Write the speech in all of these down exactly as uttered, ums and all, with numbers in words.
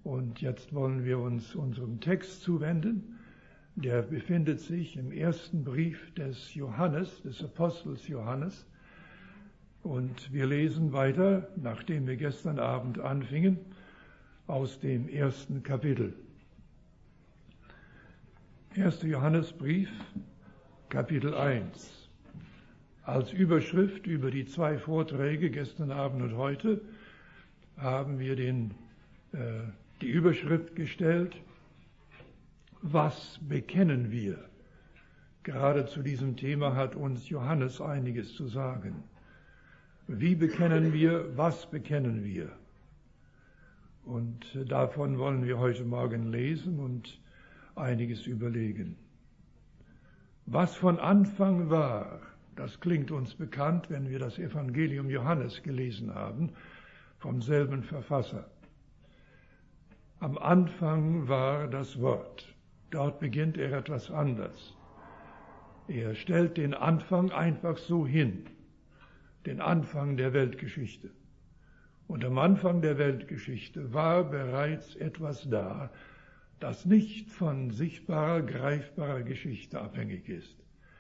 Und jetzt wollen wir uns unserem Text zuwenden. Der befindet sich im ersten Brief des Johannes, des Apostels Johannes. Und wir lesen weiter, nachdem wir gestern Abend anfingen, aus dem ersten Kapitel. erster Johannesbrief, Kapitel eins. Als Überschrift über die zwei Vorträge gestern Abend und heute haben wir den, äh, die Überschrift gestellt: Was bekennen wir? Gerade zu diesem Thema hat uns Johannes einiges zu sagen. Wie bekennen wir? Was bekennen wir? Und davon wollen wir heute Morgen lesen und einiges überlegen. Was von Anfang war, das klingt uns bekannt, wenn wir das Evangelium Johannes gelesen haben, vom selben Verfasser. Am Anfang war das Wort. Dort beginnt er etwas anders. Er stellt den Anfang einfach so hin, den Anfang der Weltgeschichte. Und am Anfang der Weltgeschichte war bereits etwas da, das nicht von sichtbarer, greifbarer Geschichte abhängig ist.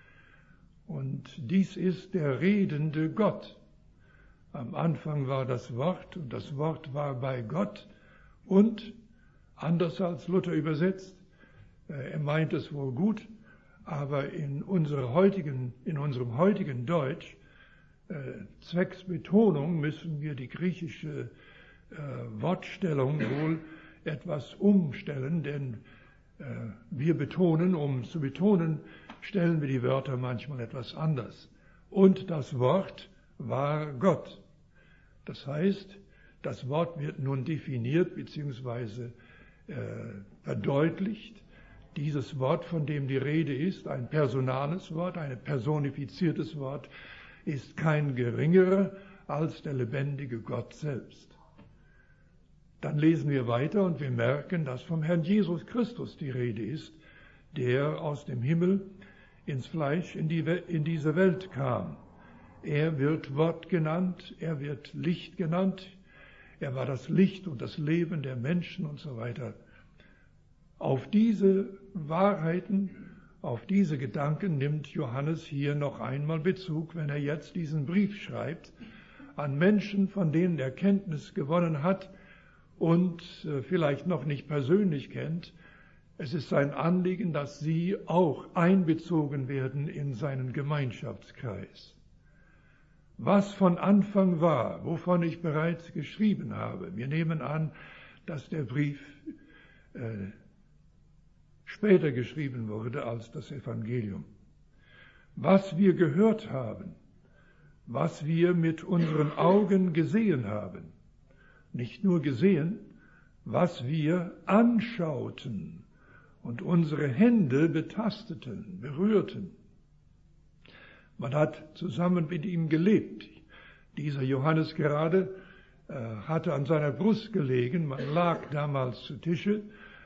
Und dies ist der redende Gott. Am Anfang war das Wort und das Wort war bei Gott und, anders als Luther übersetzt, er meint es wohl gut, aber in, unserer heutigen, in unserem heutigen Deutsch, äh, zwecks Betonung, müssen wir die griechische äh, Wortstellung wohl etwas umstellen, denn äh, wir betonen, um zu betonen, stellen wir die Wörter manchmal etwas anders. Und das Wort war Gott. Das heißt, das Wort wird nun definiert bzw. äh, verdeutlicht. Dieses Wort, von dem die Rede ist, ein personales Wort, ein personifiziertes Wort, ist kein geringerer als der lebendige Gott selbst. Dann lesen wir weiter und wir merken, dass vom Herrn Jesus Christus die Rede ist, der aus dem Himmel ins Fleisch in, die, in diese Welt kam. Er wird Wort genannt, er wird Licht genannt, er war das Licht und das Leben der Menschen und so weiter. Auf diese Wahrheiten, auf diese Gedanken nimmt Johannes hier noch einmal Bezug, wenn er jetzt diesen Brief schreibt an Menschen, von denen er Kenntnis gewonnen hat und vielleicht noch nicht persönlich kennt. Es ist sein Anliegen, dass sie auch einbezogen werden in seinen Gemeinschaftskreis. Was von Anfang war, wovon ich bereits geschrieben habe. Wir nehmen an, dass der Brief äh, später geschrieben wurde als das Evangelium. Was wir gehört haben, was wir mit unseren Augen gesehen haben, nicht nur gesehen, was wir anschauten und unsere Hände betasteten, berührten. Man hat zusammen mit ihm gelebt. Dieser Johannes gerade äh, hatte an seiner Brust gelegen, man lag damals zu Tische,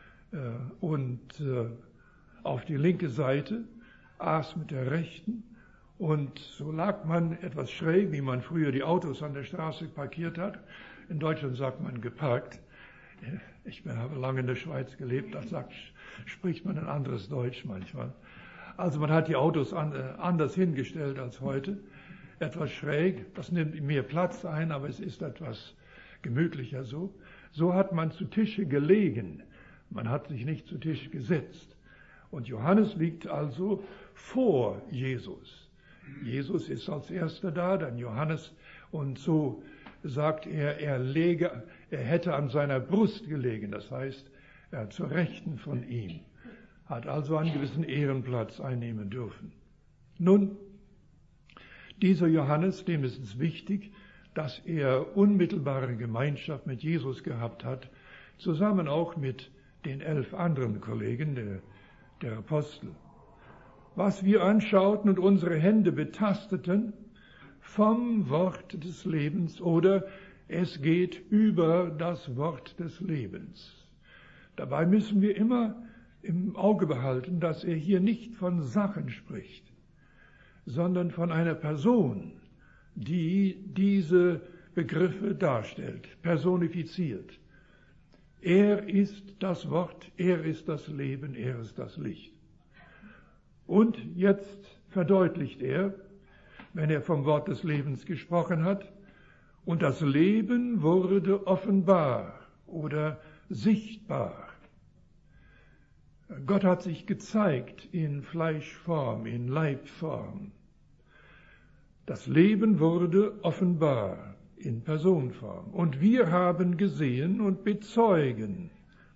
und äh, auf die linke Seite, aß mit der rechten, und so lag man etwas schräg, wie man früher die Autos an der Straße parkiert hat. In Deutschland sagt man geparkt. Ich habe lange in der Schweiz gelebt, da sagt, spricht man ein anderes Deutsch manchmal. Also man hat die Autos an, äh, anders hingestellt als heute, etwas schräg, das nimmt mehr Platz ein, aber es ist etwas gemütlicher so. So hat man zu Tische gelegen. Man hat sich nicht zu Tisch gesetzt. Und Johannes liegt also vor Jesus. Jesus ist als erster da, dann Johannes. Und so sagt er, er, lege, er hätte an seiner Brust gelegen. Das heißt, er zur Rechten von ihm. Hat also einen gewissen Ehrenplatz einnehmen dürfen. Nun, dieser Johannes, dem ist es wichtig, dass er unmittelbare Gemeinschaft mit Jesus gehabt hat, zusammen auch mit den elf anderen Kollegen der, der Apostel. Was wir anschauten und unsere Hände betasteten, vom Wort des Lebens, oder es geht über das Wort des Lebens. Dabei müssen wir immer im Auge behalten, dass er hier nicht von Sachen spricht, sondern von einer Person, die diese Begriffe darstellt, personifiziert. Er ist das Wort, er ist das Leben, er ist das Licht. Und jetzt verdeutlicht er, wenn er vom Wort des Lebens gesprochen hat, und das Leben wurde offenbar oder sichtbar. Gott hat sich gezeigt in Fleischform, in Leibform. Das Leben wurde offenbar in Personenform. Und wir haben gesehen und bezeugen,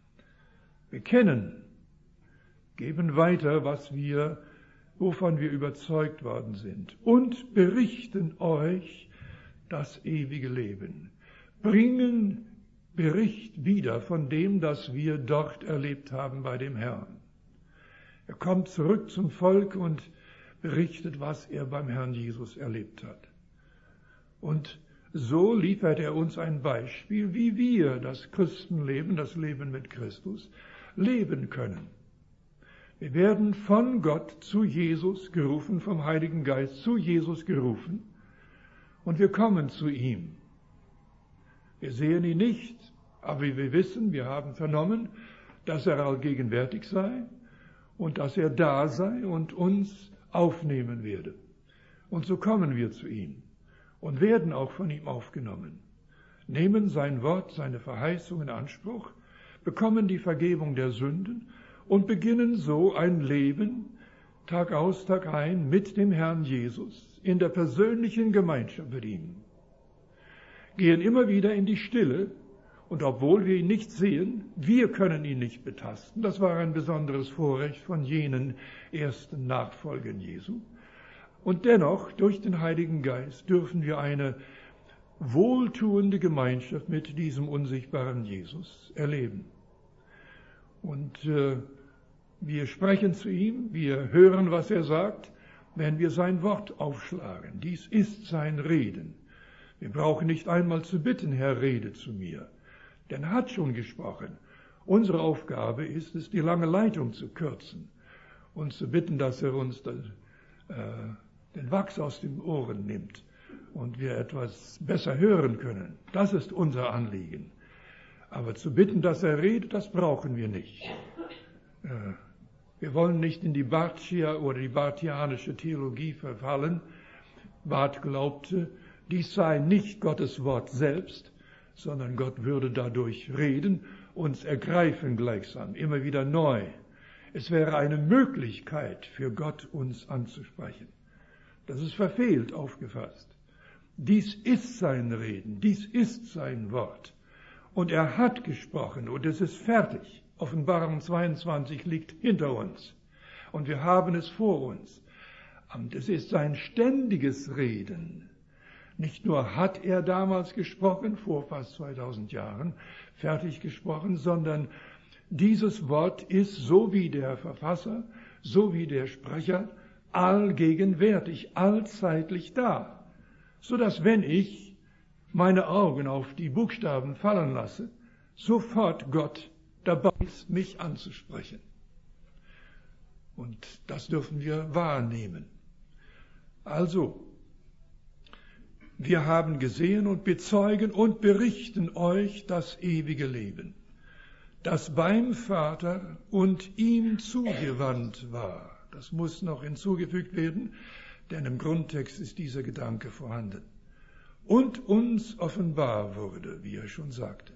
bekennen, geben weiter, was wir, wovon wir überzeugt worden sind, und berichten euch das ewige Leben, bringen Bericht wieder von dem, das wir dort erlebt haben bei dem Herrn. Er kommt zurück zum Volk und berichtet, was er beim Herrn Jesus erlebt hat. Und so liefert er uns ein Beispiel, wie wir das Christenleben, das Leben mit Christus, leben können. Wir werden von Gott zu Jesus gerufen, vom Heiligen Geist zu Jesus gerufen, und wir kommen zu ihm. Wir sehen ihn nicht, aber wir wissen, wir haben vernommen, dass er allgegenwärtig sei und dass er da sei und uns aufnehmen werde. Und so kommen wir zu ihm und werden auch von ihm aufgenommen, nehmen sein Wort, seine Verheißung in Anspruch, bekommen die Vergebung der Sünden und beginnen so ein Leben, Tag aus, Tag ein, mit dem Herrn Jesus, in der persönlichen Gemeinschaft mit ihm. Gehen immer wieder in die Stille, und obwohl wir ihn nicht sehen, wir können ihn nicht betasten. Das war ein besonderes Vorrecht von jenen ersten Nachfolgern Jesu. Und dennoch, durch den Heiligen Geist, dürfen wir eine wohltuende Gemeinschaft mit diesem unsichtbaren Jesus erleben. Und äh, wir sprechen zu ihm, wir hören, was er sagt, wenn wir sein Wort aufschlagen. Dies ist sein Reden. Wir brauchen nicht einmal zu bitten, Herr, rede zu mir. Denn er hat schon gesprochen. Unsere Aufgabe ist es, die lange Leitung zu kürzen und zu bitten, dass er uns das, äh, den Wachs aus den Ohren nimmt und wir etwas besser hören können. Das ist unser Anliegen. Aber zu bitten, dass er redet, das brauchen wir nicht. Äh, wir wollen nicht in die Barthia oder die barthianische Theologie verfallen. Barth glaubte, dies sei nicht Gottes Wort selbst, sondern Gott würde dadurch reden, uns ergreifen gleichsam, immer wieder neu. Es wäre eine Möglichkeit für Gott, uns anzusprechen. Das ist verfehlt aufgefasst. Dies ist sein Reden, dies ist sein Wort. Und er hat gesprochen und es ist fertig. Offenbarung zweiundzwanzig liegt hinter uns und wir haben es vor uns. Und es ist sein ständiges Reden. Nicht nur hat er damals gesprochen, vor fast zweitausend Jahren, fertig gesprochen, sondern dieses Wort ist, so wie der Verfasser, so wie der Sprecher, allgegenwärtig, allzeitlich da, so dass wenn ich meine Augen auf die Buchstaben fallen lasse, sofort Gott dabei ist, mich anzusprechen. Und das dürfen wir wahrnehmen. Also, wir haben gesehen und bezeugen und berichten euch das ewige Leben, das beim Vater und ihm zugewandt war. Das muss noch hinzugefügt werden, denn im Grundtext ist dieser Gedanke vorhanden. Und uns offenbar wurde, wie er schon sagte.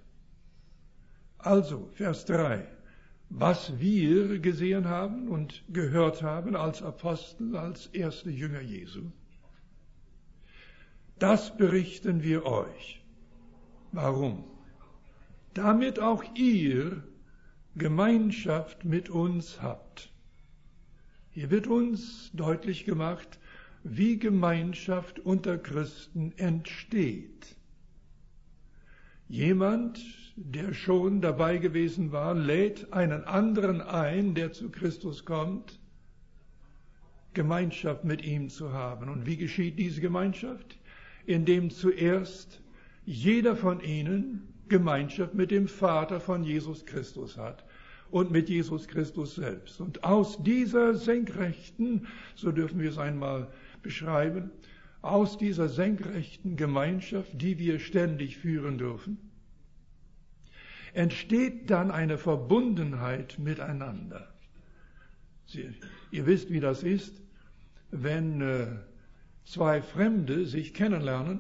Also, Vers drei. Was wir gesehen haben und gehört haben als Apostel, als erste Jünger Jesu, das berichten wir euch. Warum? Damit auch ihr Gemeinschaft mit uns habt. Hier wird uns deutlich gemacht, wie Gemeinschaft unter Christen entsteht. Jemand, der schon dabei gewesen war, lädt einen anderen ein, der zu Christus kommt, Gemeinschaft mit ihm zu haben. Und wie geschieht diese Gemeinschaft? Indem zuerst jeder von ihnen Gemeinschaft mit dem Vater von Jesus Christus hat und mit Jesus Christus selbst. Und aus dieser senkrechten, so dürfen wir es einmal beschreiben, aus dieser senkrechten Gemeinschaft, die wir ständig führen dürfen, entsteht dann eine Verbundenheit miteinander. Sie, ihr wisst, wie das ist, wenn äh, zwei Fremde sich kennenlernen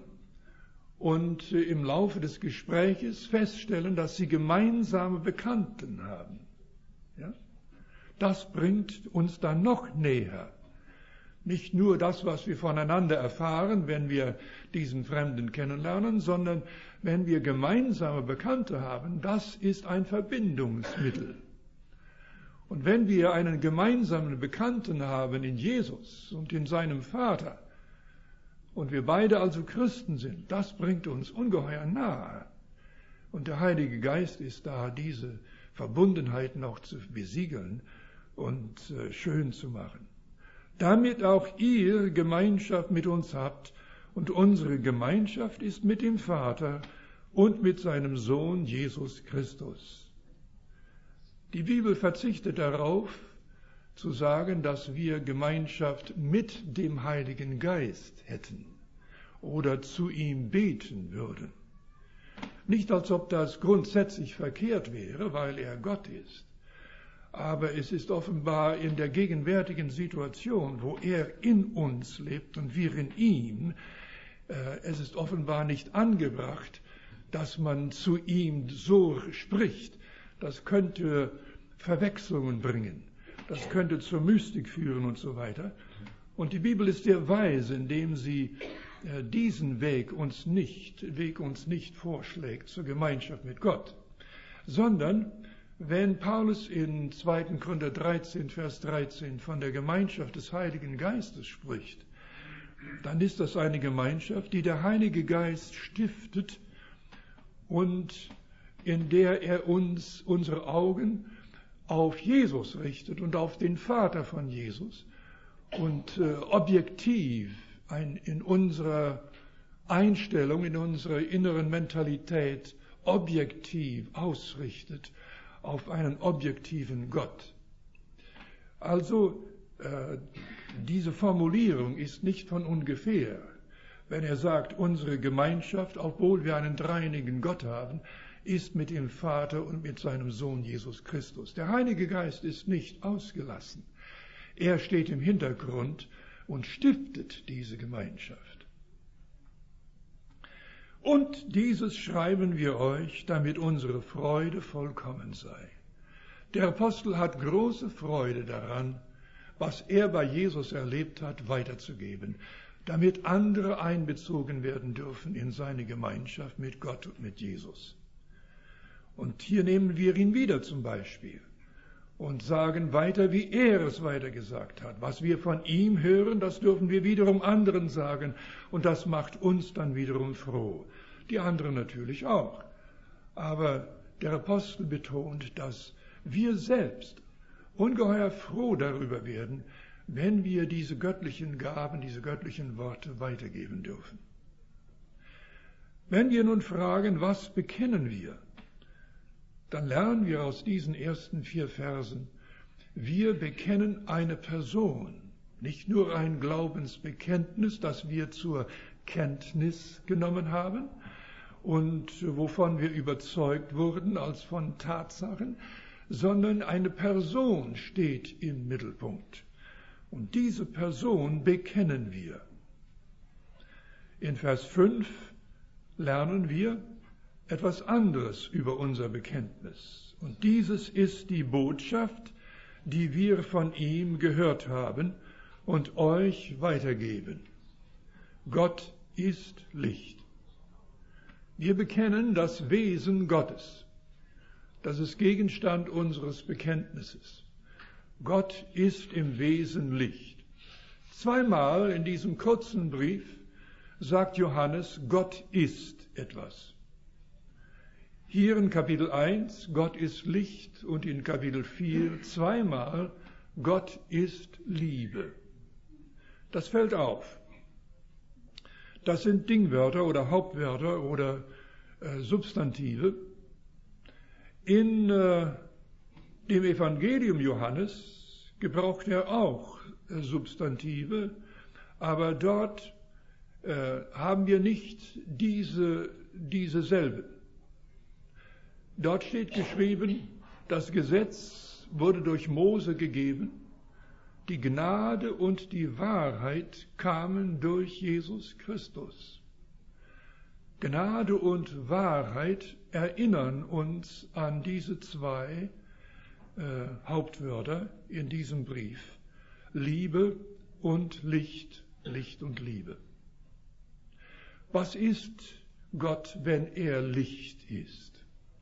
und äh, im Laufe des Gespräches feststellen, dass sie gemeinsame Bekannten haben. Ja? Das bringt uns dann noch näher. Nicht nur das, was wir voneinander erfahren, wenn wir diesen Fremden kennenlernen, sondern wenn wir gemeinsame Bekannte haben, das ist ein Verbindungsmittel. Und wenn wir einen gemeinsamen Bekannten haben in Jesus und in seinem Vater, und wir beide also Christen sind, das bringt uns ungeheuer nahe. Und der Heilige Geist ist da, diese Verbundenheit noch zu besiegeln und äh, schön zu machen. Damit auch ihr Gemeinschaft mit uns habt, und unsere Gemeinschaft ist mit dem Vater und mit seinem Sohn Jesus Christus. Die Bibel verzichtet darauf, zu sagen, dass wir Gemeinschaft mit dem Heiligen Geist hätten oder zu ihm beten würden. Nicht, als ob das grundsätzlich verkehrt wäre, weil er Gott ist. Aber es ist offenbar in der gegenwärtigen Situation, wo er in uns lebt und wir in ihm, äh, es ist offenbar nicht angebracht, dass man zu ihm so spricht. Das könnte Verwechslungen bringen. Das könnte zur Mystik führen und so weiter. Und die Bibel ist sehr weise, indem sie äh, diesen Weg uns nicht, Weg uns nicht vorschlägt zur Gemeinschaft mit Gott, sondern wenn Paulus in zweiter Korinther dreizehn, Vers dreizehn von der Gemeinschaft des Heiligen Geistes spricht, dann ist das eine Gemeinschaft, die der Heilige Geist stiftet und in der er uns unsere Augen auf Jesus richtet und auf den Vater von Jesus und äh, objektiv ein, in unserer Einstellung, in unserer inneren Mentalität objektiv ausrichtet auf einen objektiven Gott. Also äh, diese Formulierung ist nicht von ungefähr, wenn er sagt, unsere Gemeinschaft, obwohl wir einen dreieinigen Gott haben, ist mit dem Vater und mit seinem Sohn Jesus Christus. Der Heilige Geist ist nicht ausgelassen. Er steht im Hintergrund und stiftet diese Gemeinschaft. Und dieses schreiben wir euch, damit unsere Freude vollkommen sei. Der Apostel hat große Freude daran, was er bei Jesus erlebt hat, weiterzugeben, damit andere einbezogen werden dürfen in seine Gemeinschaft mit Gott und mit Jesus. Und hier nehmen wir ihn wieder zum Beispiel und sagen weiter, wie er es weitergesagt hat. Was wir von ihm hören, das dürfen wir wiederum anderen sagen. Und das macht uns dann wiederum froh. Die anderen natürlich auch. Aber der Apostel betont, dass wir selbst ungeheuer froh darüber werden, wenn wir diese göttlichen Gaben, diese göttlichen Worte weitergeben dürfen. Wenn wir nun fragen, was bekennen wir? Dann lernen wir aus diesen ersten vier Versen, wir bekennen eine Person, nicht nur ein Glaubensbekenntnis, das wir zur Kenntnis genommen haben und wovon wir überzeugt wurden als von Tatsachen, sondern eine Person steht im Mittelpunkt. Und diese Person bekennen wir. In Vers fünf lernen wir etwas anderes über unser Bekenntnis. Und dieses ist die Botschaft, die wir von ihm gehört haben und euch weitergeben. Gott ist Licht. Wir bekennen das Wesen Gottes. Das ist Gegenstand unseres Bekenntnisses. Gott ist im Wesen Licht. Zweimal in diesem kurzen Brief sagt Johannes, Gott ist etwas. Hier in Kapitel eins, Gott ist Licht, und in Kapitel vier zweimal, Gott ist Liebe. Das fällt auf. Das sind Dingwörter oder Hauptwörter oder äh, Substantive. In äh, dem Evangelium Johannes gebraucht er auch äh, Substantive, aber dort äh, haben wir nicht diese, diese selben. Dort steht geschrieben, das Gesetz wurde durch Mose gegeben, die Gnade und die Wahrheit kamen durch Jesus Christus. Gnade und Wahrheit erinnern uns an diese zwei äh, Hauptwörter in diesem Brief. Liebe und Licht, Licht und Liebe. Was ist Gott, wenn er Licht ist?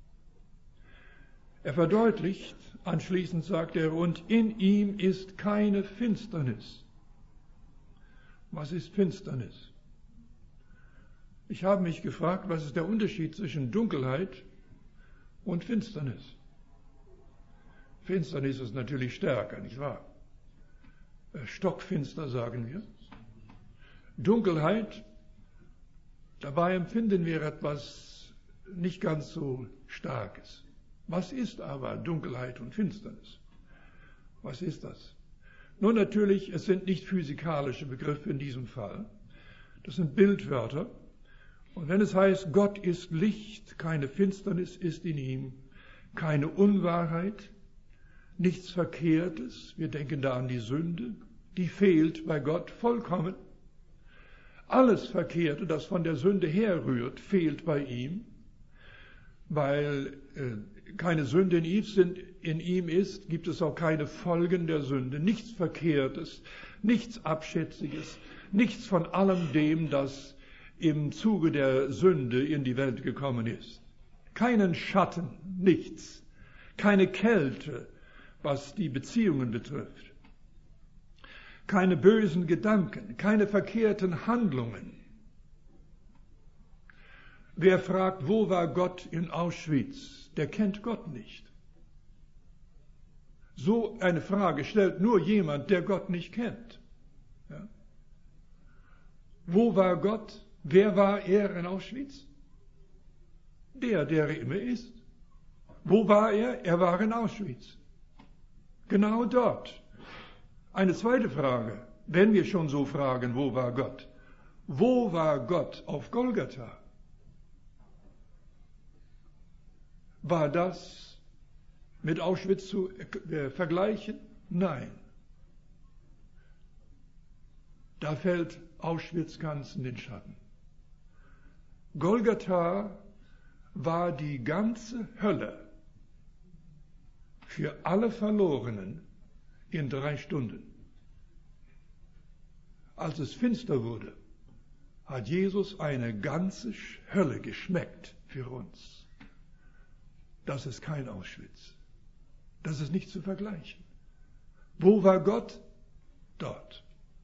Er verdeutlicht, anschließend sagt er, und in ihm ist keine Finsternis. Was ist Finsternis? Ich habe mich gefragt, was ist der Unterschied zwischen Dunkelheit und Finsternis? Finsternis ist natürlich stärker, nicht wahr? Stockfinster, sagen wir. Dunkelheit, dabei empfinden wir etwas nicht ganz so Starkes. Was ist aber Dunkelheit und Finsternis? Was ist das? Nun natürlich, es sind nicht physikalische Begriffe in diesem Fall. Das sind Bildwörter. Und wenn es heißt, Gott ist Licht, keine Finsternis ist in ihm, keine Unwahrheit, nichts Verkehrtes, wir denken da an die Sünde, die fehlt bei Gott vollkommen. Alles Verkehrte, das von der Sünde herrührt, fehlt bei ihm, weil äh, keine Sünde in ihm, sind, in ihm ist, gibt es auch keine Folgen der Sünde, nichts Verkehrtes, nichts Abschätziges, nichts von allem dem, das im Zuge der Sünde in die Welt gekommen ist. Keinen Schatten, nichts, keine Kälte, was die Beziehungen betrifft. Keine bösen Gedanken, keine verkehrten Handlungen. Wer fragt, wo war Gott in Auschwitz, der kennt Gott nicht. So eine Frage stellt nur jemand, der Gott nicht kennt. Ja? Wo war Gott? Wer war er in Auschwitz? Der, der er immer ist. Wo war er? Er war in Auschwitz. Genau dort. Eine zweite Frage, wenn wir schon so fragen, wo war Gott? Wo war Gott auf Golgatha? War das mit Auschwitz zu äh, vergleichen? Nein. Da fällt Auschwitz ganz in den Schatten. Golgatha war die ganze Hölle für alle Verlorenen in drei Stunden. Als es finster wurde, hat Jesus eine ganze Hölle geschmeckt für uns. Das ist kein Auschwitz. Das ist nicht zu vergleichen. Wo war Gott? Dort.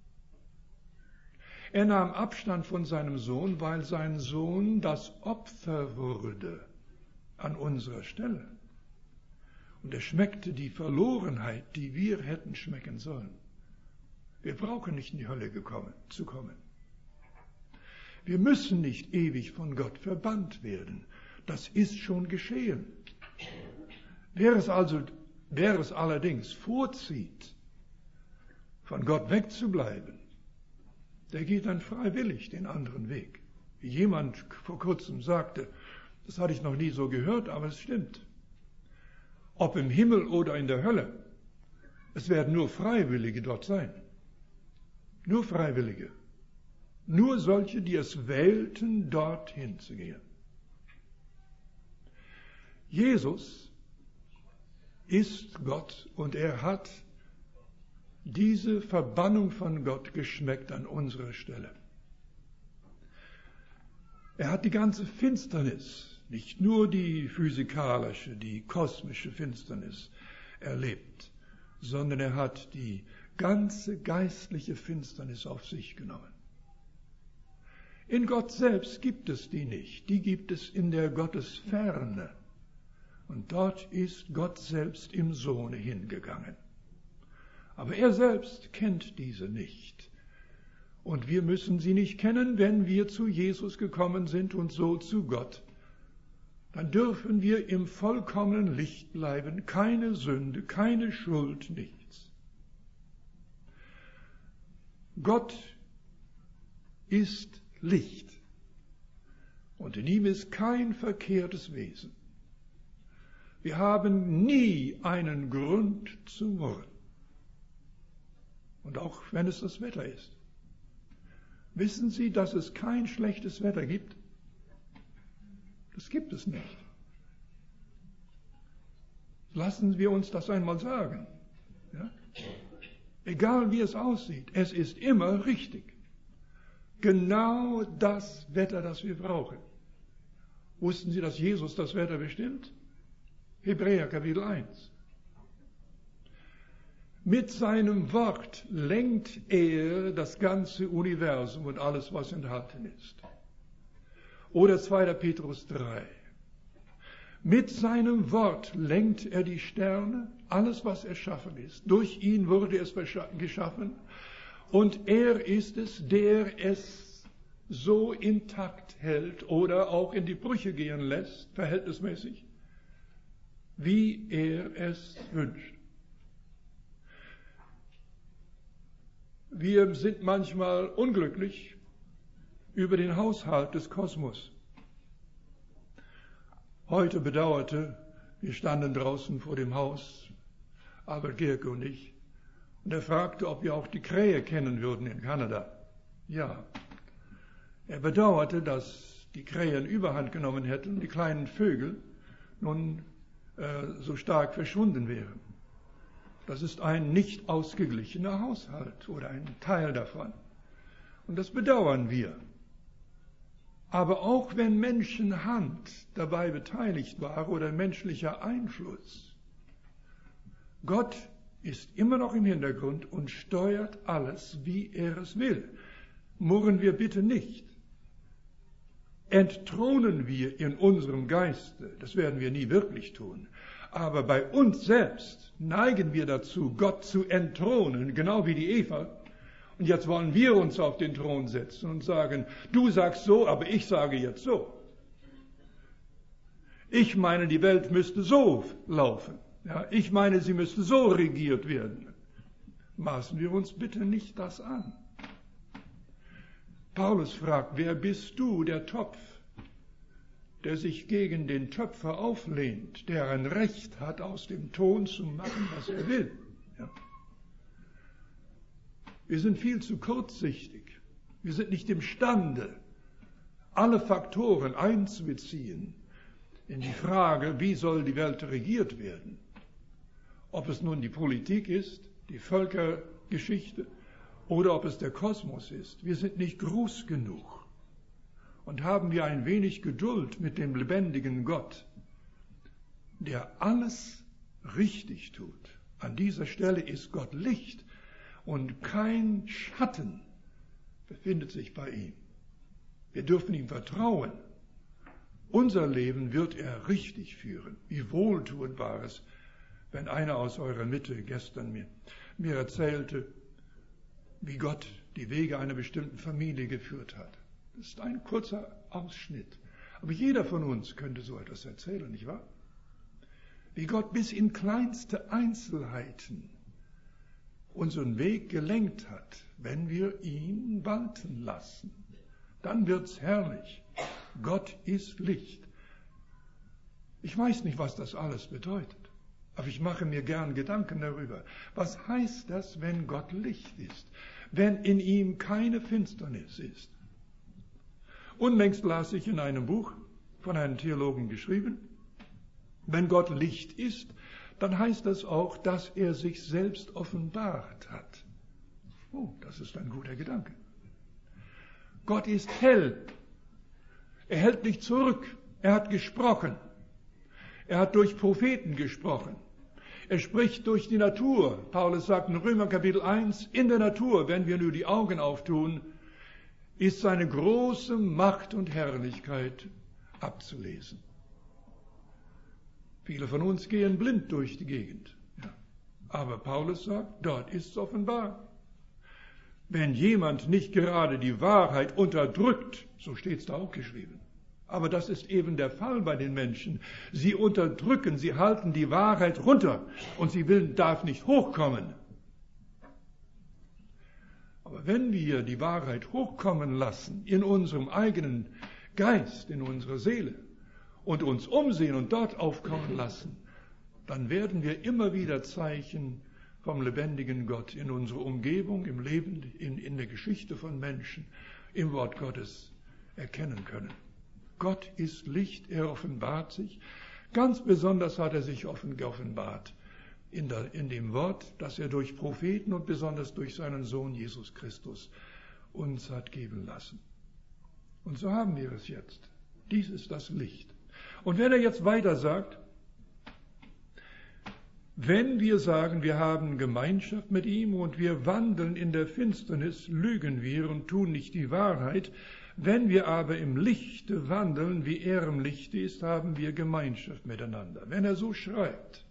Er nahm Abstand von seinem Sohn, weil sein Sohn das Opfer wurde an unserer Stelle. Und er schmeckte die Verlorenheit, die wir hätten schmecken sollen. Wir brauchen nicht in die Hölle gekommen, zu kommen. Wir müssen nicht ewig von Gott verbannt werden. Das ist schon geschehen. Wer es also, wer es allerdings vorzieht, von Gott wegzubleiben, der geht dann freiwillig den anderen Weg. Wie jemand vor kurzem sagte, das hatte ich noch nie so gehört, aber es stimmt. Ob im Himmel oder in der Hölle, es werden nur Freiwillige dort sein. Nur Freiwillige. Nur solche, die es wählten, dorthin zu gehen. Jesus ist Gott und er hat diese Verbannung von Gott geschmeckt an unserer Stelle. Er hat die ganze Finsternis, nicht nur die physikalische, die kosmische Finsternis erlebt, sondern er hat die ganze geistliche Finsternis auf sich genommen. In Gott selbst gibt es die nicht, die gibt es in der Gottesferne. Und dort ist Gott selbst im Sohne hingegangen. Aber er selbst kennt diese nicht. Und wir müssen sie nicht kennen, wenn wir zu Jesus gekommen sind und so zu Gott. Dann dürfen wir im vollkommenen Licht bleiben, keine Sünde, keine Schuld, nichts. Gott ist Licht und in ihm ist kein verkehrtes Wesen. Wir haben nie einen Grund zu murren. Und auch wenn es das Wetter ist. Wissen Sie, dass es kein schlechtes Wetter gibt? Das gibt es nicht. Lassen wir uns das einmal sagen. Ja? Egal wie es aussieht, es ist immer richtig. Genau das Wetter, das wir brauchen. Wussten Sie, dass Jesus das Wetter bestimmt? Hebräer Kapitel eins. Mit seinem Wort lenkt er das ganze Universum und alles, was enthalten ist. Oder zweiter Petrus drei. Mit seinem Wort lenkt er die Sterne, alles, was erschaffen ist. Durch ihn wurde es geschaffen. Und er ist es, der es so intakt hält oder auch in die Brüche gehen lässt, verhältnismäßig, wie er es wünscht. Wir sind manchmal unglücklich über den Haushalt des Kosmos. Heute bedauerte, wir standen draußen vor dem Haus, Albert Gierke und ich, und er fragte, ob wir auch die Krähe kennen würden in Kanada. Ja. Er bedauerte, dass die Krähen Überhand genommen hätten, die kleinen Vögel nun äh, so stark verschwunden wären. Das ist ein nicht ausgeglichener Haushalt oder ein Teil davon. Und das bedauern wir. Aber auch wenn Menschenhand dabei beteiligt war oder menschlicher Einfluss, Gott ist immer noch im Hintergrund und steuert alles, wie er es will. Murren wir bitte nicht. Entthronen wir in unserem Geiste, das werden wir nie wirklich tun, aber bei uns selbst neigen wir dazu, Gott zu entthronen, genau wie die Eva. Und jetzt wollen wir uns auf den Thron setzen und sagen, du sagst so, aber ich sage jetzt so. Ich meine, die Welt müsste so laufen. Ja, ich meine, sie müsste so regiert werden. Maßen wir uns bitte nicht das an. Paulus fragt, wer bist du, der Topf, der sich gegen den Töpfer auflehnt, der ein Recht hat, aus dem Ton zu machen, was er will. Ja. Wir sind viel zu kurzsichtig. Wir sind nicht imstande, alle Faktoren einzubeziehen in die Frage, wie soll die Welt regiert werden. Ob es nun die Politik ist, die Völkergeschichte oder ob es der Kosmos ist. Wir sind nicht groß genug. Und haben wir ein wenig Geduld mit dem lebendigen Gott, der alles richtig tut. An dieser Stelle ist Gott Licht und kein Schatten befindet sich bei ihm. Wir dürfen ihm vertrauen. Unser Leben wird er richtig führen. Wie wohltuend war es, wenn einer aus eurer Mitte gestern mir, mir erzählte, wie Gott die Wege einer bestimmten Familie geführt hat. Das ist ein kurzer Ausschnitt. Aber jeder von uns könnte so etwas erzählen, nicht wahr? Wie Gott bis in kleinste Einzelheiten unseren Weg gelenkt hat, wenn wir ihn walten lassen. Dann wird's herrlich. Gott ist Licht. Ich weiß nicht, was das alles bedeutet, aber ich mache mir gern Gedanken darüber. Was heißt das, wenn Gott Licht ist? Wenn in ihm keine Finsternis ist? Unlängst las ich in einem Buch von einem Theologen geschrieben, wenn Gott Licht ist, dann heißt das auch, dass er sich selbst offenbart hat. Oh, das ist ein guter Gedanke. Gott ist hell. Er hält nicht zurück. Er hat gesprochen. Er hat durch Propheten gesprochen. Er spricht durch die Natur. Paulus sagt in Römer Kapitel eins, in der Natur, wenn wir nur die Augen auftun, ist seine große Macht und Herrlichkeit abzulesen. Viele von uns gehen blind durch die Gegend. Ja. Aber Paulus sagt, dort ist es offenbar. Wenn jemand nicht gerade die Wahrheit unterdrückt, so steht es da auch geschrieben. Aber das ist eben der Fall bei den Menschen. Sie unterdrücken, sie halten die Wahrheit runter und sie will, darf nicht hochkommen. Aber wenn wir die Wahrheit hochkommen lassen in unserem eigenen Geist, in unserer Seele und uns umsehen und dort aufkommen lassen, dann werden wir immer wieder Zeichen vom lebendigen Gott in unserer Umgebung, im Leben, in, in der Geschichte von Menschen, im Wort Gottes erkennen können. Gott ist Licht, er offenbart sich. Ganz besonders hat er sich offen geoffenbart in, der, in dem Wort, das er durch Propheten und besonders durch seinen Sohn Jesus Christus uns hat geben lassen. Und so haben wir es jetzt. Dies ist das Licht. Und wenn er jetzt weiter sagt, wenn wir sagen, wir haben Gemeinschaft mit ihm und wir wandeln in der Finsternis, lügen wir und tun nicht die Wahrheit. Wenn wir aber im Lichte wandeln, wie er im Lichte ist, haben wir Gemeinschaft miteinander. Wenn er so schreibt,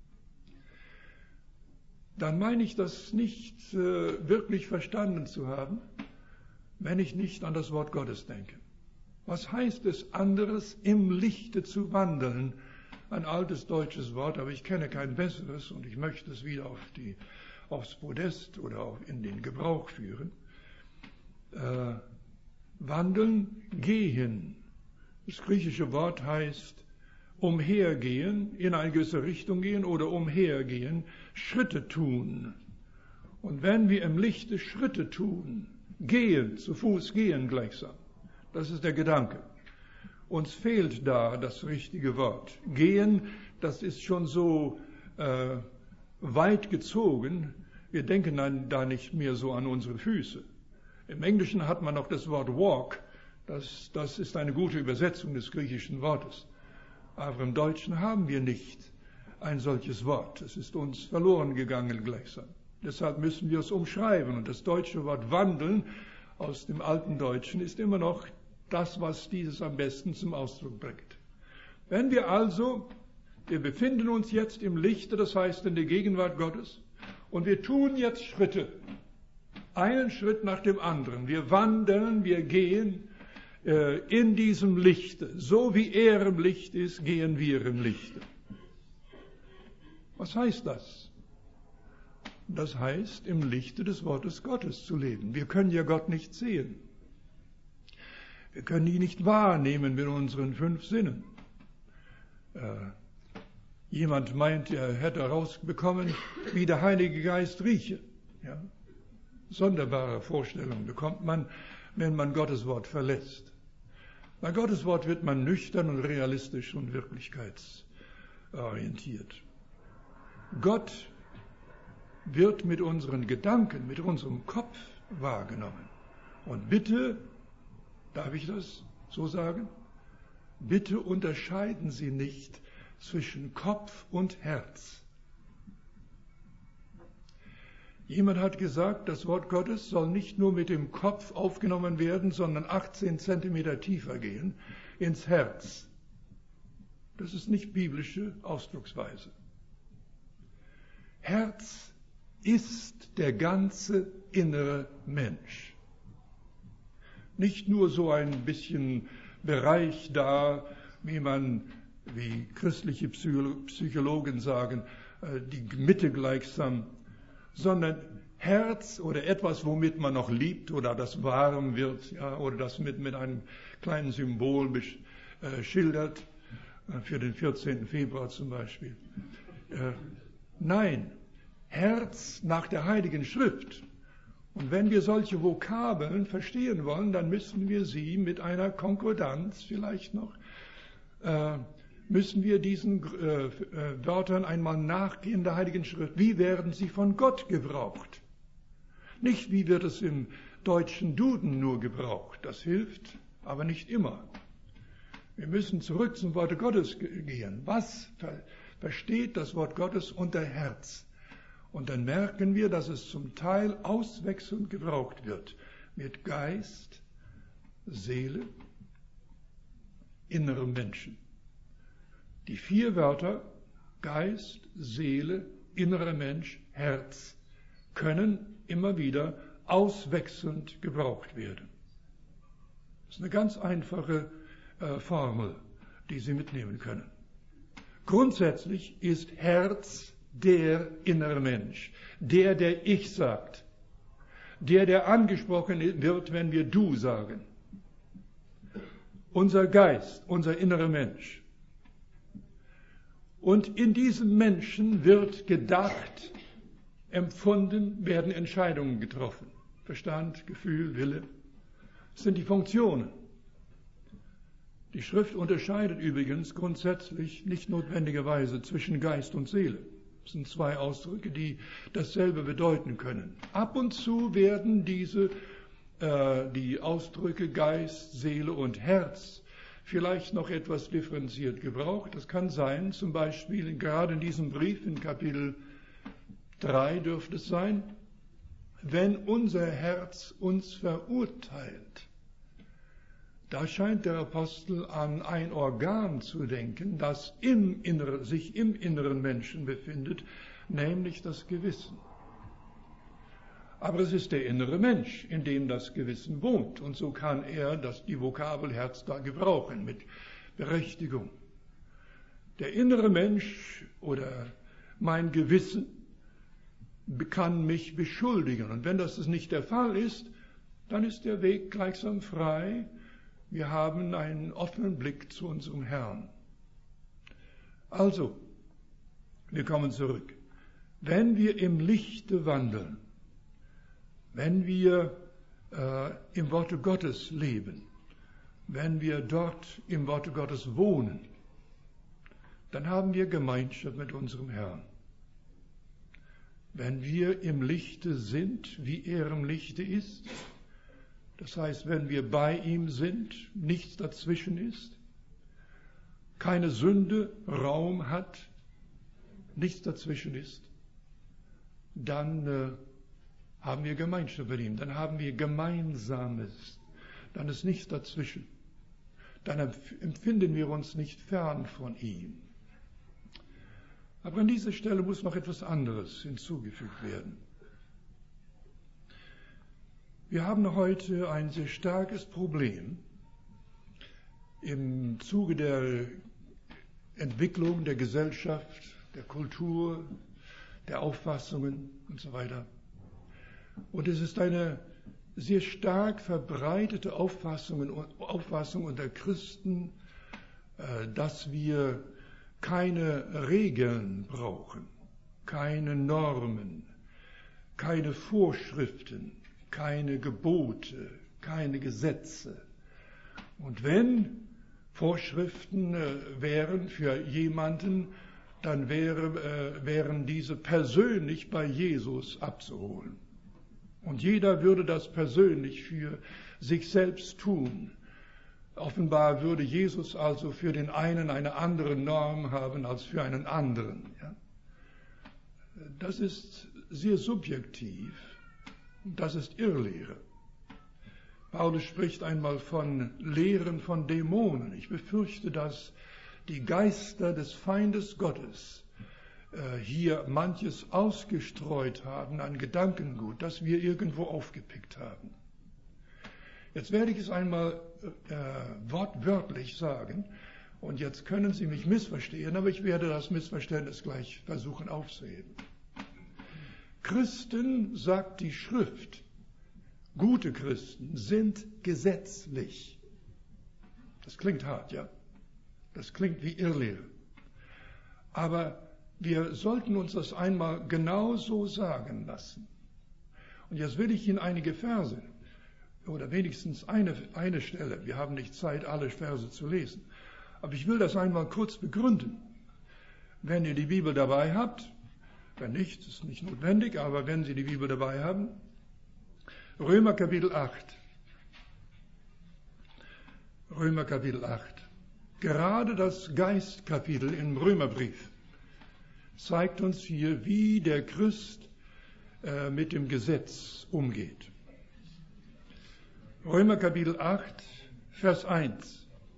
dann meine ich das nicht äh, wirklich verstanden zu haben, wenn ich nicht an das Wort Gottes denke. Was heißt es anderes, im Lichte zu wandeln? Ein altes deutsches Wort, aber ich kenne kein besseres und ich möchte es wieder auf die, aufs Podest oder auch in den Gebrauch führen. Äh, wandeln, gehen. Das griechische Wort heißt umhergehen, in eine gewisse Richtung gehen oder umhergehen, Schritte tun. Und wenn wir im Lichte Schritte tun, gehen, zu Fuß gehen gleichsam, das ist der Gedanke. Uns fehlt da das richtige Wort. Gehen, das ist schon so äh, weit gezogen. Wir denken dann da nicht mehr so an unsere Füße. Im Englischen hat man noch das Wort walk. Das, das ist eine gute Übersetzung des griechischen Wortes. Aber im Deutschen haben wir nicht ein solches Wort. Es ist uns verloren gegangen gleichsam. Deshalb müssen wir es umschreiben. Und das deutsche Wort wandeln aus dem alten Deutschen ist immer noch das, was dieses am besten zum Ausdruck bringt. Wenn wir also, wir befinden uns jetzt im Lichte, das heißt in der Gegenwart Gottes, und wir tun jetzt Schritte, einen Schritt nach dem anderen. Wir wandeln, wir gehen äh, in diesem Lichte. So wie er im Licht ist, gehen wir im Lichte. Was heißt das? Das heißt, im Lichte des Wortes Gottes zu leben. Wir können ja Gott nicht sehen. Wir können ihn nicht wahrnehmen mit unseren fünf Sinnen. Äh, jemand meint, er hätte herausbekommen, wie der Heilige Geist rieche. Ja? Sonderbare Vorstellungen bekommt man, wenn man Gottes Wort verlässt. Bei Gottes Wort wird man nüchtern und realistisch und wirklichkeitsorientiert. Gott wird mit unseren Gedanken, mit unserem Kopf wahrgenommen. Und bitte, darf ich das so sagen? Bitte unterscheiden Sie nicht zwischen Kopf und Herz. Jemand hat gesagt, das Wort Gottes soll nicht nur mit dem Kopf aufgenommen werden, sondern achtzehn Zentimeter tiefer gehen, ins Herz. Das ist nicht biblische Ausdrucksweise. Herz ist der ganze innere Mensch. Nicht nur so ein bisschen Bereich da, wie man, wie christliche Psychologen sagen, die Mitte gleichsam, sondern Herz oder etwas, womit man noch liebt oder das warm wird, ja, oder das mit, mit einem kleinen Symbol besch, äh, schildert, äh, für den vierzehnten Februar zum Beispiel. Äh, nein, Herz nach der Heiligen Schrift. Und wenn wir solche Vokabeln verstehen wollen, dann müssen wir sie mit einer Konkordanz vielleicht noch, äh, müssen wir diesen äh, äh, Wörtern einmal nachgehen der Heiligen Schrift. Wie werden sie von Gott gebraucht? Nicht, wie wird es im deutschen Duden nur gebraucht. Das hilft, aber nicht immer. Wir müssen zurück zum Wort Gottes gehen. Was ver- versteht das Wort Gottes unter Herz? Und dann merken wir, dass es zum Teil auswechselnd gebraucht wird mit Geist, Seele, innerem Menschen. Die vier Wörter Geist, Seele, innerer Mensch, Herz können immer wieder auswechselnd gebraucht werden. Das ist eine ganz einfache äh, Formel, die Sie mitnehmen können. Grundsätzlich ist Herz der innere Mensch, der, der Ich sagt, der, der angesprochen wird, wenn wir Du sagen. Unser Geist, unser innerer Mensch. Und in diesem Menschen wird gedacht, empfunden, werden Entscheidungen getroffen. Verstand, Gefühl, Wille, das sind die Funktionen. Die Schrift unterscheidet übrigens grundsätzlich nicht notwendigerweise zwischen Geist und Seele. Das sind zwei Ausdrücke, die dasselbe bedeuten können. Ab und zu werden diese, äh, die Ausdrücke Geist, Seele und Herz vielleicht noch etwas differenziert gebraucht. Das kann sein, zum Beispiel gerade in diesem Brief in Kapitel drei dürfte es sein, wenn unser Herz uns verurteilt. Da scheint der Apostel an ein Organ zu denken, das im Inneren, sich im inneren Menschen befindet, nämlich das Gewissen. Aber es ist der innere Mensch, in dem das Gewissen wohnt. Und so kann er das, die Vokabel Herz da gebrauchen mit Berechtigung. Der innere Mensch oder mein Gewissen kann mich beschuldigen. Und wenn das nicht der Fall ist, dann ist der Weg gleichsam frei. Wir haben einen offenen Blick zu unserem Herrn. Also, wir kommen zurück. Wenn wir im Lichte wandeln, wenn wir äh, im Worte Gottes leben, wenn wir dort im Worte Gottes wohnen, dann haben wir Gemeinschaft mit unserem Herrn. Wenn wir im Lichte sind, wie er im Lichte ist, das heißt, wenn wir bei ihm sind, nichts dazwischen ist, keine Sünde Raum hat, nichts dazwischen ist, dann äh, haben wir Gemeinschaft mit ihm, dann haben wir Gemeinsames, dann ist nichts dazwischen, dann empfinden wir uns nicht fern von ihm. Aber an dieser Stelle muss noch etwas anderes hinzugefügt werden. Wir haben heute ein sehr starkes Problem im Zuge der Entwicklung der Gesellschaft, der Kultur, der Auffassungen und so weiter. Und es ist eine sehr stark verbreitete Auffassung, Auffassung unter Christen, dass wir keine Regeln brauchen, keine Normen, keine Vorschriften, keine Gebote, keine Gesetze. Und wenn Vorschriften äh, wären für jemanden, dann wäre, äh, wären diese persönlich bei Jesus abzuholen. Und jeder würde das persönlich für sich selbst tun. Offenbar würde Jesus also für den einen eine andere Norm haben als für einen anderen. Ja? Das ist sehr subjektiv. Das ist Irrlehre. Paulus spricht einmal von Lehren von Dämonen. Ich befürchte, dass die Geister des Feindes Gottes äh, hier manches ausgestreut haben an Gedankengut, das wir irgendwo aufgepickt haben. Jetzt werde ich es einmal äh, wortwörtlich sagen, und jetzt können Sie mich missverstehen, aber ich werde das Missverständnis gleich versuchen aufzuheben. Christen, sagt die Schrift, gute Christen sind gesetzlich. Das klingt hart, ja? Das klingt wie Irrlehre. Aber wir sollten uns das einmal genau so sagen lassen. Und jetzt will ich Ihnen einige Verse, oder wenigstens eine, eine Stelle, wir haben nicht Zeit, alle Verse zu lesen, aber ich will das einmal kurz begründen. Wenn ihr die Bibel dabei habt, wenn nicht, ist nicht notwendig, aber wenn Sie die Bibel dabei haben, Römer Kapitel acht. Römer Kapitel acht. Gerade das Geistkapitel im Römerbrief zeigt uns hier, wie der Christ äh, mit dem Gesetz umgeht. Römer Kapitel acht, Vers eins.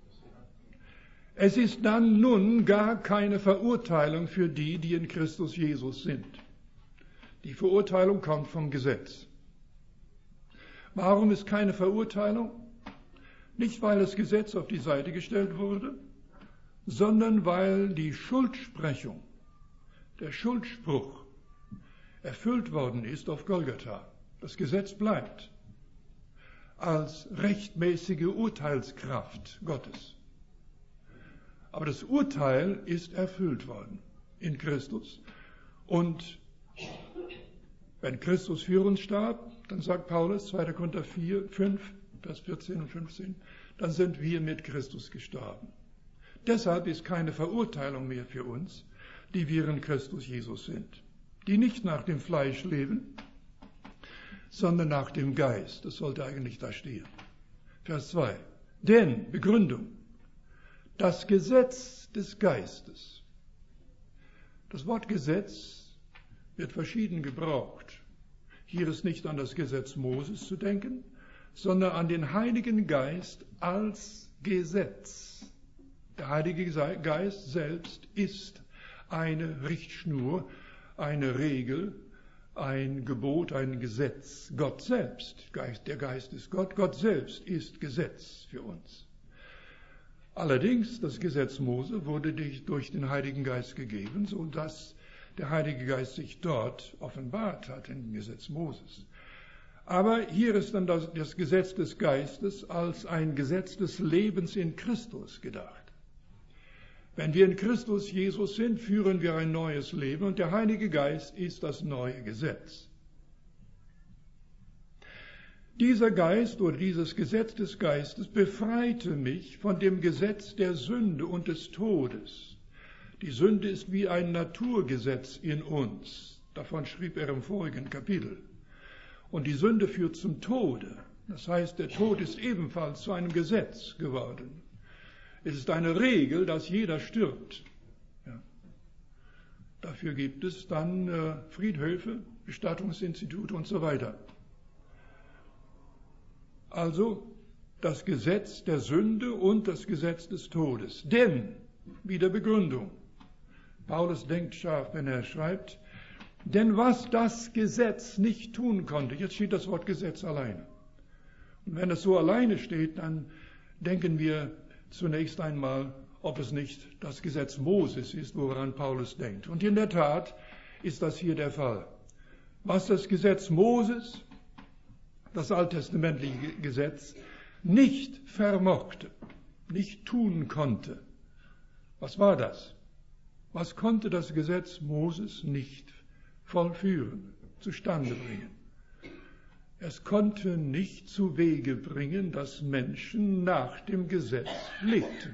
Es ist dann nun gar keine Verurteilung für die, die in Christus Jesus sind. Die Verurteilung kommt vom Gesetz. Warum ist keine Verurteilung? Nicht, weil das Gesetz auf die Seite gestellt wurde, sondern weil die Schuldsprechung, der Schuldspruch erfüllt worden ist auf Golgatha. Das Gesetz bleibt als rechtmäßige Urteilskraft Gottes. Aber das Urteil ist erfüllt worden in Christus. Und wenn Christus für uns starb, dann sagt Paulus, zweiter Korinther vier, fünf, Vers vierzehn und fünfzehn, dann sind wir mit Christus gestorben. Deshalb ist keine Verurteilung mehr für uns, die wir in Christus Jesus sind, die nicht nach dem Fleisch leben, sondern nach dem Geist. Das sollte eigentlich da stehen. Vers zwei. Denn, Begründung, das Gesetz des Geistes. Das Wort Gesetz wird verschieden gebraucht. Hier ist nicht an das Gesetz Moses zu denken, sondern an den Heiligen Geist als Gesetz. Der Heilige Geist selbst ist eine Richtschnur, eine Regel, ein Gebot, ein Gesetz. Gott selbst, der Geist ist Gott, Gott selbst ist Gesetz für uns. Allerdings, das Gesetz Mose wurde durch den Heiligen Geist gegeben, sodass der Heilige Geist sich dort offenbart hat, im Gesetz Moses. Aber hier ist dann das, das Gesetz des Geistes als ein Gesetz des Lebens in Christus gedacht. Wenn wir in Christus Jesus sind, führen wir ein neues Leben und der Heilige Geist ist das neue Gesetz. Dieser Geist oder dieses Gesetz des Geistes befreite mich von dem Gesetz der Sünde und des Todes. Die Sünde ist wie ein Naturgesetz in uns. Davon schrieb er im vorigen Kapitel. Und die Sünde führt zum Tode. Das heißt, der Tod ist ebenfalls zu einem Gesetz geworden. Es ist eine Regel, dass jeder stirbt. Ja. Dafür gibt es dann äh, Friedhöfe, Bestattungsinstitute und so weiter. Also das Gesetz der Sünde und das Gesetz des Todes. Denn, wieder Begründung, Paulus denkt scharf, wenn er schreibt, denn was das Gesetz nicht tun konnte, jetzt steht das Wort Gesetz alleine. Und wenn es so alleine steht, dann denken wir zunächst einmal, ob es nicht das Gesetz Moses ist, woran Paulus denkt. Und in der Tat ist das hier der Fall. Was das Gesetz Moses, das alttestamentliche Gesetz, nicht vermochte, nicht tun konnte. Was war das? Was konnte das Gesetz Moses nicht vollführen, zustande bringen? Es konnte nicht zu Wege bringen, dass Menschen nach dem Gesetz lebten.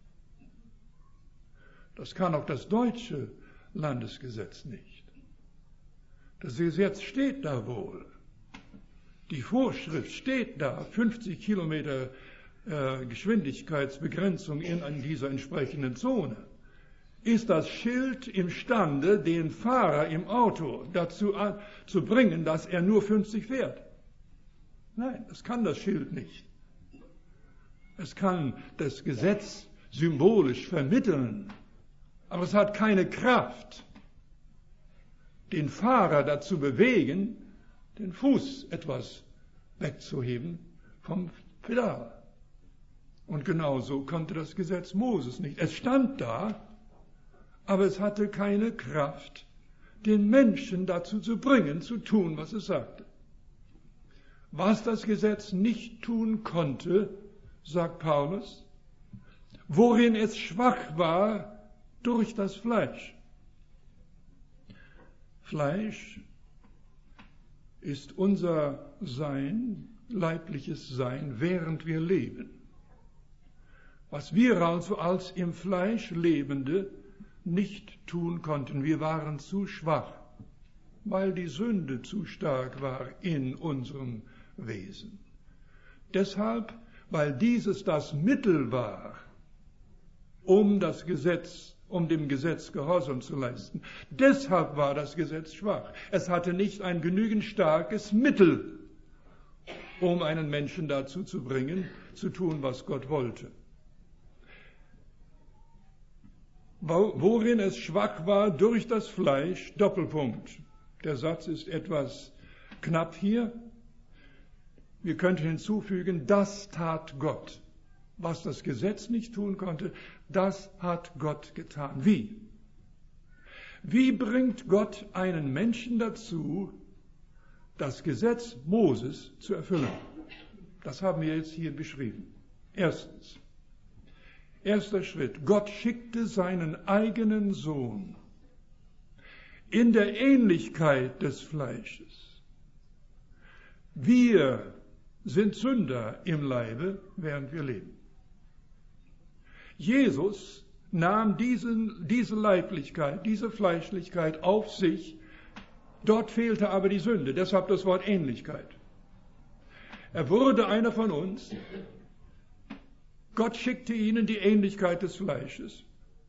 Das kann auch das deutsche Landesgesetz nicht. Das Gesetz steht da wohl. Die Vorschrift steht da, fünfzig Kilometer äh, Geschwindigkeitsbegrenzung in, in dieser entsprechenden Zone. Ist das Schild imstande, den Fahrer im Auto dazu an, zu bringen, dass er nur fünfzig fährt? Nein, das kann das Schild nicht. Es kann das Gesetz symbolisch vermitteln, aber es hat keine Kraft, den Fahrer dazu bewegen, den Fuß etwas wegzuheben vom Pedal. Und genauso konnte das Gesetz Moses nicht. Es stand da, aber es hatte keine Kraft, den Menschen dazu zu bringen, zu tun, was es sagte. Was das Gesetz nicht tun konnte, sagt Paulus, worin es schwach war durch das Fleisch. Fleisch ist unser Sein, leibliches Sein, während wir leben. Was wir also als im Fleisch Lebende nicht tun konnten, wir waren zu schwach, weil die Sünde zu stark war in unserem Wesen. Deshalb, weil dieses das Mittel war, um das Gesetz, um dem Gesetz Gehorsam zu leisten. Deshalb war das Gesetz schwach. Es hatte nicht ein genügend starkes Mittel, um einen Menschen dazu zu bringen, zu tun, was Gott wollte. Worin es schwach war durch das Fleisch, Doppelpunkt. Der Satz ist etwas knapp hier. Wir könnten hinzufügen, das tat Gott. Was das Gesetz nicht tun konnte, das hat Gott getan. Wie? Wie bringt Gott einen Menschen dazu, das Gesetz Moses zu erfüllen? Das haben wir jetzt hier beschrieben. Erstens, Erster Schritt. Gott schickte seinen eigenen Sohn in der Ähnlichkeit des Fleisches. Wir sind Sünder im Leibe, während wir leben. Jesus nahm diesen, diese Leiblichkeit, diese Fleischlichkeit auf sich. Dort fehlte aber die Sünde, deshalb das Wort Ähnlichkeit. Er wurde einer von uns. Gott schickte ihnen die Ähnlichkeit des Fleisches,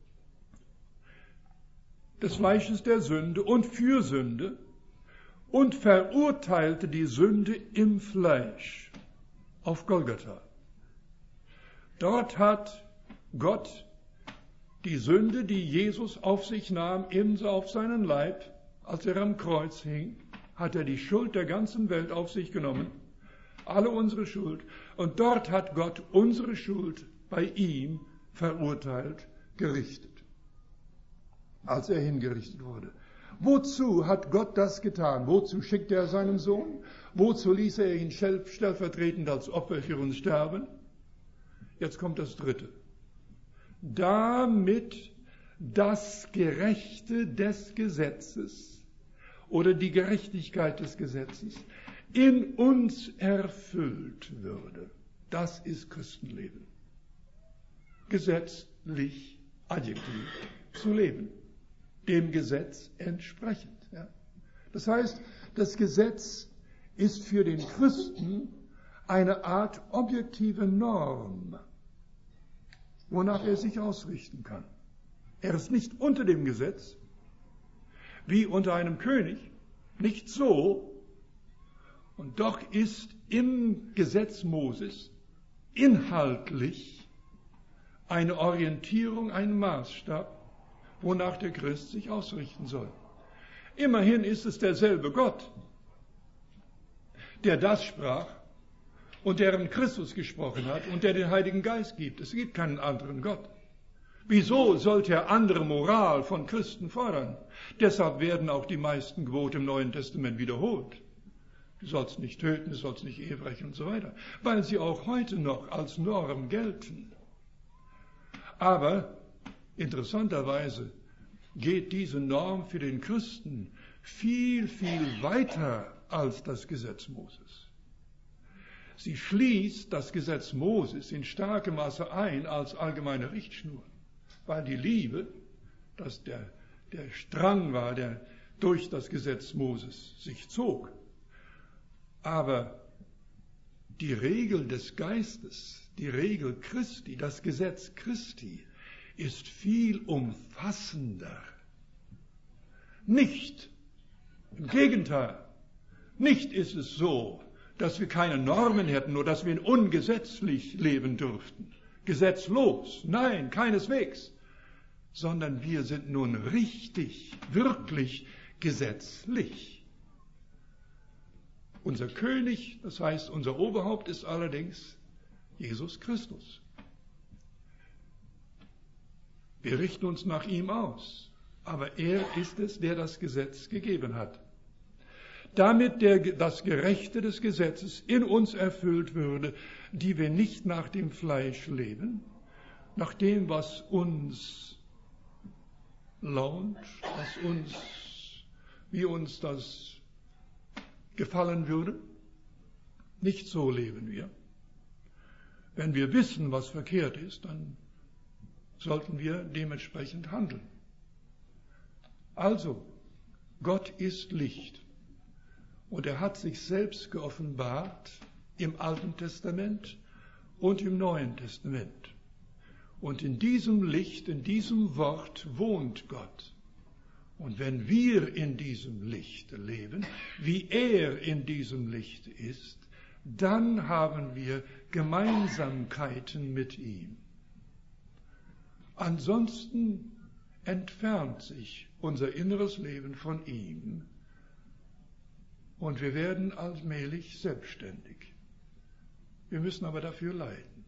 des Fleisches der Sünde und für Sünde und verurteilte die Sünde im Fleisch auf Golgatha. Dort hat Gott die Sünde, die Jesus auf sich nahm, ebenso auf seinen Leib, als er am Kreuz hing, hat er die Schuld der ganzen Welt auf sich genommen, alle unsere Schuld. Und dort hat Gott unsere Schuld bei ihm verurteilt, gerichtet, als er hingerichtet wurde. Wozu hat Gott das getan? Wozu schickte er seinen Sohn? Wozu ließ er ihn stellvertretend als Opfer für uns sterben? Jetzt kommt das Dritte. Damit das Gerechte des Gesetzes oder die Gerechtigkeit des Gesetzes in uns erfüllt würde. Das ist Christenleben. Gesetzlich, adjektiv, zu leben. Dem Gesetz entsprechend. Ja. Das heißt, das Gesetz ist für den Christen eine Art objektive Norm, wonach er sich ausrichten kann. Er ist nicht unter dem Gesetz, wie unter einem König, nicht so, und doch ist im Gesetz Moses inhaltlich eine Orientierung, ein Maßstab, wonach der Christ sich ausrichten soll. Immerhin ist es derselbe Gott, der das sprach und deren Christus gesprochen hat und der den Heiligen Geist gibt. Es gibt keinen anderen Gott. Wieso sollte er andere Moral von Christen fordern? Deshalb werden auch die meisten Gebote im Neuen Testament wiederholt. Du sollst nicht töten, du sollst nicht Ehe brechen und so weiter, weil sie auch heute noch als Norm gelten. Aber interessanterweise geht diese Norm für den Christen viel, viel weiter als das Gesetz Moses. Sie schließt das Gesetz Moses in starkem Maße ein als allgemeine Richtschnur, weil die Liebe, dass der, der Strang war, der durch das Gesetz Moses sich zog. Aber die Regel des Geistes, die Regel Christi, das Gesetz Christi, ist viel umfassender. Nicht, im Gegenteil, nicht ist es so, dass wir keine Normen hätten oder dass wir ungesetzlich leben dürften. Gesetzlos, nein, keineswegs. Sondern wir sind nun richtig, wirklich gesetzlich. Unser König, das heißt unser Oberhaupt, ist allerdings Jesus Christus. Wir richten uns nach ihm aus, aber er ist es, der das Gesetz gegeben hat. Damit der, das Gerechte des Gesetzes in uns erfüllt würde, die wir nicht nach dem Fleisch leben, nach dem, was uns launt, was uns, wie uns das gefallen würde. Nicht so leben wir. Wenn wir wissen, was verkehrt ist, dann sollten wir dementsprechend handeln. Also, Gott ist Licht. Und er hat sich selbst geoffenbart im Alten Testament und im Neuen Testament. Und in diesem Licht, in diesem Wort wohnt Gott. Und wenn wir in diesem Licht leben, wie er in diesem Licht ist, dann haben wir Gemeinsamkeiten mit ihm. Ansonsten entfernt sich unser inneres Leben von ihm und wir werden allmählich selbstständig. Wir müssen aber dafür leiden.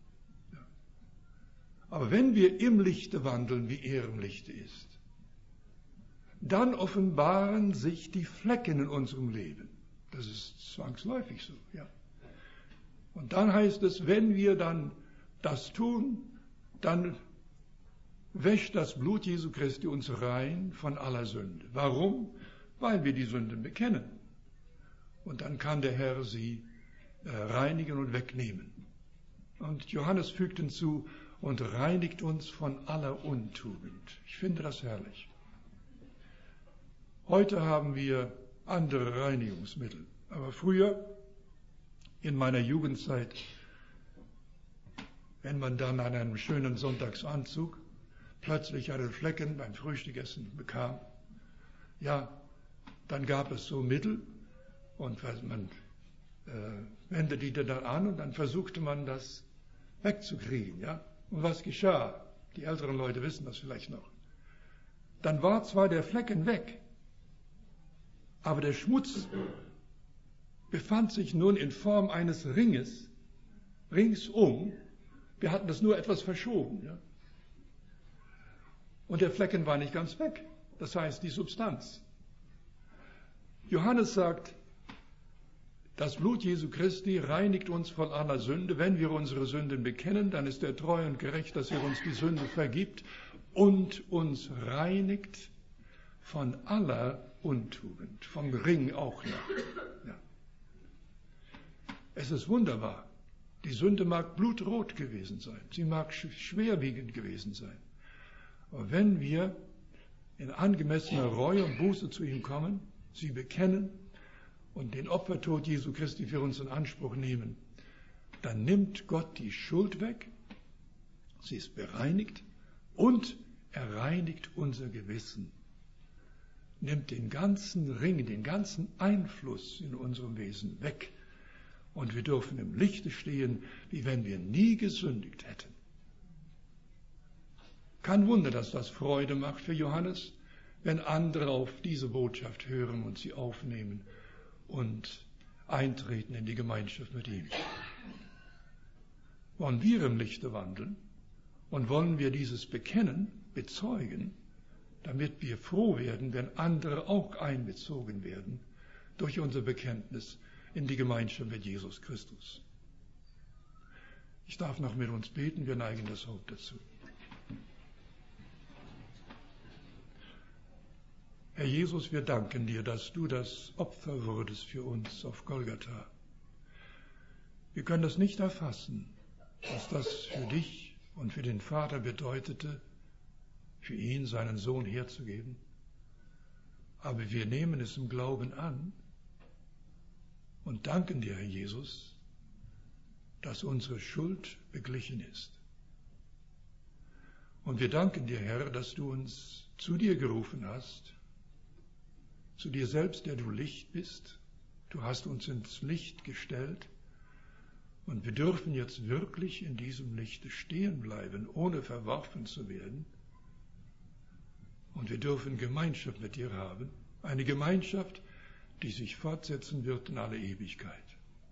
Aber wenn wir im Lichte wandeln, wie er im Lichte ist, dann offenbaren sich die Flecken in unserem Leben. Das ist zwangsläufig so, ja. Und dann heißt es, wenn wir dann das tun, dann wäscht das Blut Jesu Christi uns rein von aller Sünde. Warum? Weil wir die Sünden bekennen. Und dann kann der Herr sie äh, reinigen und wegnehmen. Und Johannes fügt hinzu, und reinigt uns von aller Untugend. Ich finde das herrlich. Heute haben wir andere Reinigungsmittel. Aber früher, in meiner Jugendzeit, wenn man dann an einem schönen Sonntagsanzug plötzlich einen Flecken beim Frühstückessen bekam, ja, dann gab es so Mittel und man äh, wendete die dann an und dann versuchte man das wegzukriegen, ja. Und was geschah? Die älteren Leute wissen das vielleicht noch. Dann war zwar der Flecken weg, aber der Schmutz befand sich nun in Form eines Ringes ringsum. Wir hatten das nur etwas verschoben. Ja? Und der Flecken war nicht ganz weg. Das heißt, die Substanz. Johannes sagt, das Blut Jesu Christi reinigt uns von aller Sünde. Wenn wir unsere Sünden bekennen, dann ist er treu und gerecht, dass er uns die Sünde vergibt und uns reinigt von aller Untugend, vom Ring auch noch. Ja. Es ist wunderbar. Die Sünde mag blutrot gewesen sein, sie mag schwerwiegend gewesen sein. Aber wenn wir in angemessener Reue und Buße zu ihm kommen, sie bekennen und den Opfertod Jesu Christi für uns in Anspruch nehmen, dann nimmt Gott die Schuld weg, sie ist bereinigt und er reinigt unser Gewissen, nimmt den ganzen Ring, den ganzen Einfluss in unserem Wesen weg und wir dürfen im Lichte stehen, wie wenn wir nie gesündigt hätten. Kein Wunder, dass das Freude macht für Johannes, wenn andere auf diese Botschaft hören und sie aufnehmen und eintreten in die Gemeinschaft mit ihm. Wollen wir im Lichte wandeln und wollen wir dieses bekennen, bezeugen, damit wir froh werden, wenn andere auch einbezogen werden durch unser Bekenntnis in die Gemeinschaft mit Jesus Christus. Ich darf noch mit uns beten, wir neigen das Haupt dazu. Herr Jesus, wir danken dir, dass du das Opfer wurdest für uns auf Golgatha. Wir können das nicht erfassen, was das für dich und für den Vater bedeutete, für ihn seinen Sohn herzugeben. Aber wir nehmen es im Glauben an und danken dir, Herr Jesus, dass unsere Schuld beglichen ist. Und wir danken dir, Herr, dass du uns zu dir gerufen hast, zu dir selbst, der du Licht bist. Du hast uns ins Licht gestellt und wir dürfen jetzt wirklich in diesem Lichte stehen bleiben, ohne verworfen zu werden. Und wir dürfen Gemeinschaft mit dir haben, eine Gemeinschaft, die sich fortsetzen wird in alle Ewigkeit.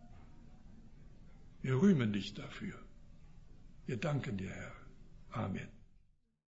Wir rühmen dich dafür. Wir danken dir, Herr. Amen.